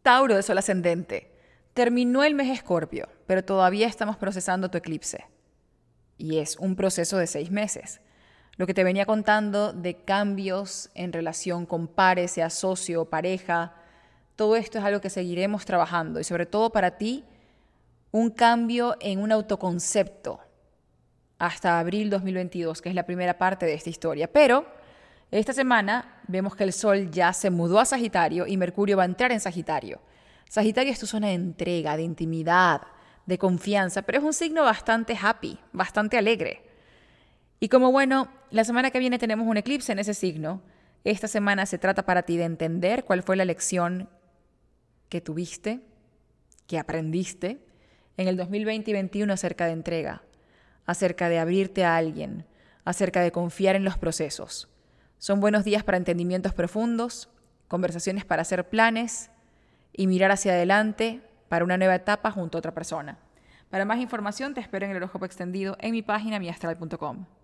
Tauro de Sol ascendente. Terminó el mes Escorpio, pero todavía estamos procesando tu eclipse. Y es un proceso de 6 meses. Lo que te venía contando de cambios en relación con pares, sea socio o pareja, todo esto es algo que seguiremos trabajando. Y sobre todo para ti, un cambio en un autoconcepto hasta abril 2022, que es la primera parte de esta historia. Pero esta semana vemos que el Sol ya se mudó a Sagitario y Mercurio va a entrar en Sagitario. Sagitario es tu zona de entrega, de intimidad, de confianza, pero es un signo bastante happy, bastante alegre. Y como bueno, la semana que viene tenemos un eclipse en ese signo, esta semana se trata para ti de entender cuál fue la lección que tuviste, que aprendiste en el 2020 y 2021 acerca de entrega, acerca de abrirte a alguien, acerca de confiar en los procesos. Son buenos días para entendimientos profundos, conversaciones para hacer planes y mirar hacia adelante para una nueva etapa junto a otra persona. Para más información te espero en el horóscopo extendido en mi página miastral.com.